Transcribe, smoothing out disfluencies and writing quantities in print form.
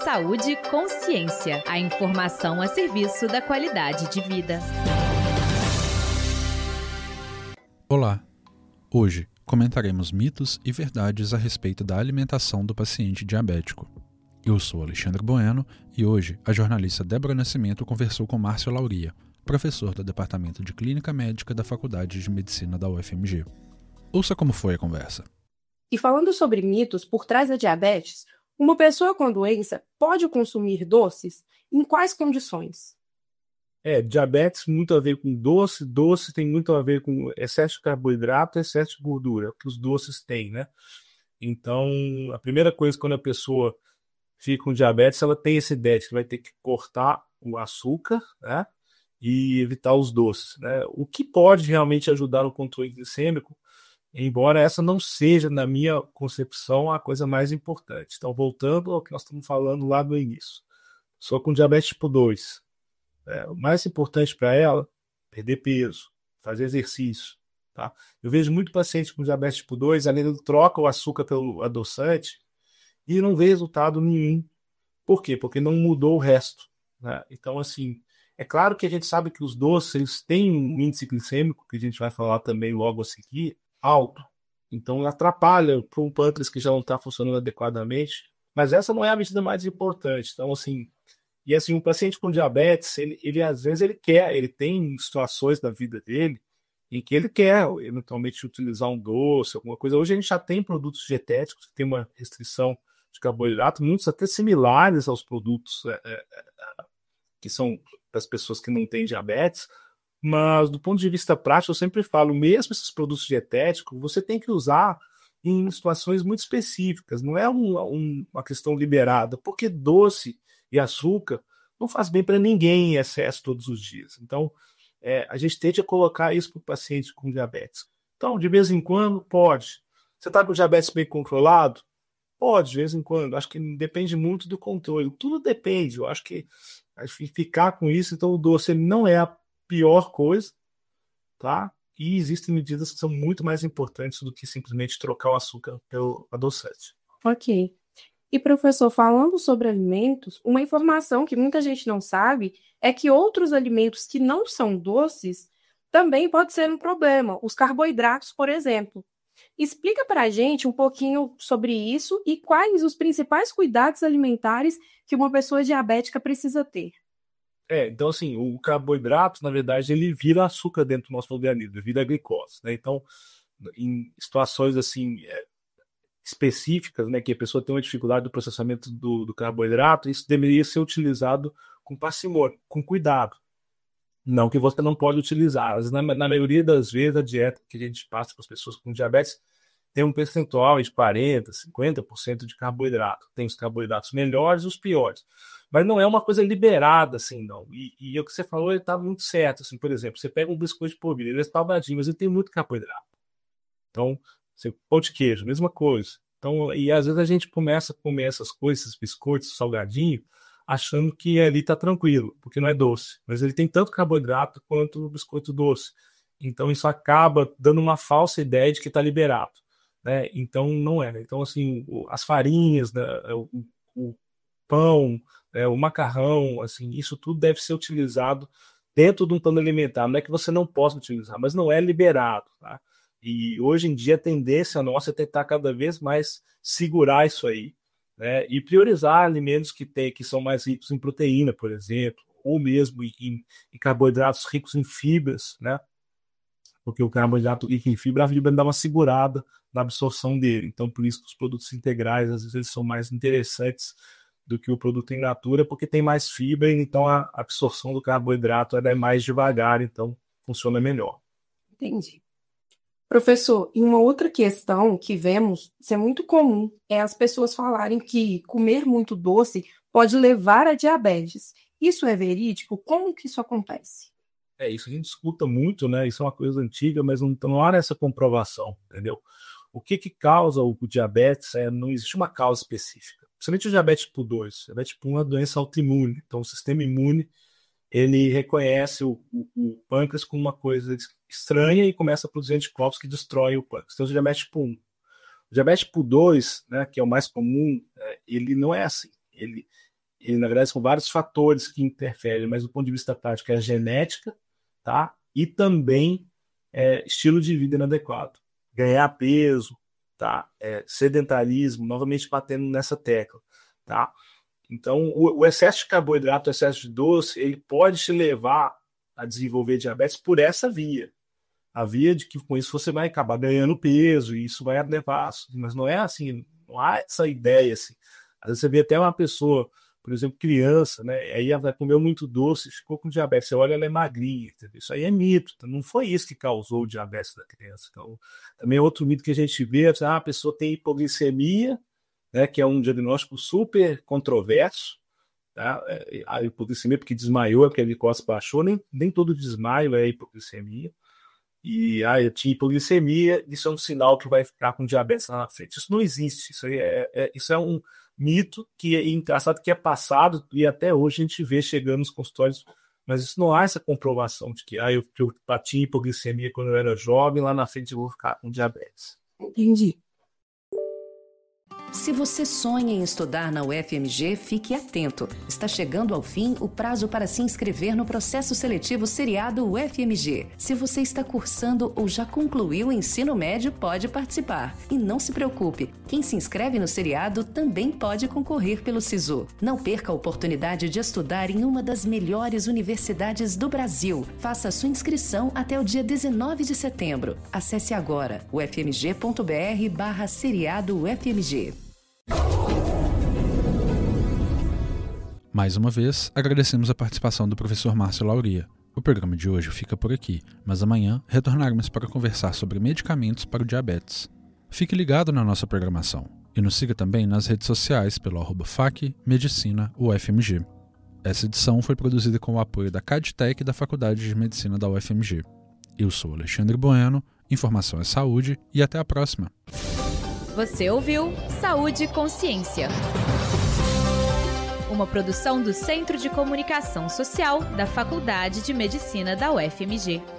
Saúde e consciência. A informação a serviço da qualidade de vida. Olá! Hoje comentaremos mitos e verdades a respeito da alimentação do paciente diabético. Eu sou Alexandre Bueno e hoje a jornalista Débora Nascimento conversou com Márcio Lauria, professor do Departamento de Clínica Médica da Faculdade de Medicina da UFMG. Ouça como foi a conversa. E falando sobre mitos por trás da diabetes, uma pessoa com doença pode consumir doces? Em quais condições? Diabetes muito a ver com doce, doce tem muito a ver com excesso de carboidrato e excesso de gordura, que os doces têm, né? Então, a primeira coisa quando a pessoa fica com diabetes, ela tem essa ideia de que vai ter que cortar o açúcar, né? E evitar os doces, né? O que pode realmente ajudar no controle glicêmico, embora essa não seja, na minha concepção, a coisa mais importante. Então, voltando ao que nós estamos falando lá no início. Só com diabetes tipo 2. O mais importante para ela, perder peso, fazer exercício. Tá? Eu vejo muito paciente com diabetes tipo 2, além de troca o açúcar pelo adoçante e não vê resultado nenhum. Por quê? Porque não mudou o resto. Né? Então, assim, é claro que a gente sabe que os doces eles têm um índice glicêmico, que a gente vai falar também logo a seguir, alto. Então atrapalha para um pâncreas que já não está funcionando adequadamente. Mas essa não é a medida mais importante. Então, assim, um paciente com diabetes, ele às vezes ele tem situações da vida dele em que ele quer eventualmente utilizar um doce, alguma coisa. Hoje a gente já tem produtos dietéticos que tem uma restrição de carboidrato, muitos até similares aos produtos que são das pessoas que não têm diabetes. Mas, do ponto de vista prático, eu sempre falo, mesmo esses produtos dietéticos, você tem que usar em situações muito específicas. Não é uma questão liberada, porque doce e açúcar não faz bem para ninguém em excesso todos os dias. Então, a gente tende a colocar isso para o paciente com diabetes. Então, de vez em quando, pode. Você está com o diabetes bem controlado? Pode, de vez em quando. Acho que depende muito do controle. Tudo depende. Eu acho que ficar com isso, então o doce ele não é a pior coisa, tá? E existem medidas que são muito mais importantes do que simplesmente trocar o açúcar pelo adoçante. Ok. E, professor, falando sobre alimentos, uma informação que muita gente não sabe é que outros alimentos que não são doces também pode ser um problema. Os carboidratos, por exemplo. Explica para a gente um pouquinho sobre isso e quais os principais cuidados alimentares que uma pessoa diabética precisa ter. Então, assim, o carboidrato, na verdade, ele vira açúcar dentro do nosso organismo, vira glicose, né? Então, em situações, assim, específicas, né, que a pessoa tem uma dificuldade do processamento do carboidrato, isso deveria ser utilizado com parcimônia, com cuidado. Não que você não pode utilizar. Mas, na maioria das vezes, a dieta que a gente passa para as pessoas com diabetes tem um percentual de 40%, 50% de carboidrato. Tem os carboidratos melhores e os piores. Mas não é uma coisa liberada, assim, não. E o que você falou, ele está muito certo. Assim, por exemplo, você pega um biscoito de polvilho, ele é salgadinho, mas ele tem muito carboidrato. Então, pão de queijo, mesma coisa. Então, e às vezes a gente começa a comer essas coisas, esses biscoitos, salgadinho, achando que ali está tranquilo, porque não é doce. Mas ele tem tanto carboidrato quanto o biscoito doce. Então, isso acaba dando uma falsa ideia de que está liberado. Né? Então, não é. Então, assim, as farinhas, né? o pão, o macarrão, assim, isso tudo deve ser utilizado dentro de um plano alimentar. Não é que você não possa utilizar, mas não é liberado. Tá? E hoje em dia a tendência nossa é tentar cada vez mais segurar isso aí, né? E priorizar alimentos que são mais ricos em proteína, por exemplo, ou mesmo em carboidratos ricos em fibras, né? Porque o carboidrato rico em fibra, a fibra dá uma segurada na absorção dele. Então, por isso que os produtos integrais, às vezes, eles são mais interessantes do que o produto in natura, porque tem mais fibra, então a absorção do carboidrato ela é mais devagar, então funciona melhor. Entendi. Professor, e uma outra questão que vemos ser muito comum é as pessoas falarem que comer muito doce pode levar a diabetes. Isso é verídico? Como que isso acontece? Isso a gente escuta muito, né? Isso é uma coisa antiga, mas não há essa comprovação, entendeu? O que causa o diabetes não existe uma causa específica. Principalmente o diabetes tipo 2. O diabetes tipo 1 é uma doença autoimune. Então, o sistema imune ele reconhece o pâncreas como uma coisa estranha e começa a produzir anticorpos que destroem o pâncreas. Então, o diabetes tipo 1. O diabetes tipo 2, né, que é o mais comum, ele não é assim. Ele, na verdade, são vários fatores que interferem, mas do ponto de vista prático é a genética, tá? E também estilo de vida inadequado. Ganhar peso, tá? Sedentarismo, novamente batendo nessa tecla, tá? Então, o excesso de carboidrato, o excesso de doce, ele pode te levar a desenvolver diabetes por essa via. A via de que com isso você vai acabar ganhando peso e isso vai levar, mas não é assim, não há essa ideia assim. Às vezes você vê até uma pessoa, por exemplo, criança, né? Aí ela comeu muito doce e ficou com diabetes. Você olha, ela é magrinha, entendeu? Isso aí é mito. Não foi isso que causou o diabetes da criança. Então, também é outro mito que a gente vê, a pessoa tem hipoglicemia, né? Que é um diagnóstico super controverso, tá? A hipoglicemia porque desmaiou, é porque a glicose baixou, nem todo desmaio é hipoglicemia. E eu tinha hipoglicemia, isso é um sinal que vai ficar com diabetes lá na frente. Isso não existe. Isso é um mito que é engraçado, que é passado e até hoje a gente vê chegando nos consultórios, mas isso não há essa comprovação de que eu tinha hipoglicemia quando eu era jovem, lá na frente eu vou ficar com diabetes. Entendi. Se você sonha em estudar na UFMG, fique atento. Está chegando ao fim o prazo para se inscrever no processo seletivo seriado UFMG. Se você está cursando ou já concluiu o ensino médio, pode participar. E não se preocupe, quem se inscreve no seriado também pode concorrer pelo SISU. Não perca a oportunidade de estudar em uma das melhores universidades do Brasil. Faça sua inscrição até o dia 19 de setembro. Acesse agora ufmg.br/seriado UFMG. Mais uma vez, agradecemos a participação do professor Márcio Lauria. O programa de hoje fica por aqui, mas amanhã retornaremos para conversar sobre medicamentos para o diabetes. Fique ligado na nossa programação e nos siga também nas redes sociais pelo @FacMedicinaUFMG. Essa edição foi produzida com o apoio da CADTEC da Faculdade de Medicina da UFMG. Eu sou Alexandre Bueno, informação é saúde e até a próxima. Você ouviu Saúde e Consciência. Uma produção do Centro de Comunicação Social da Faculdade de Medicina da UFMG.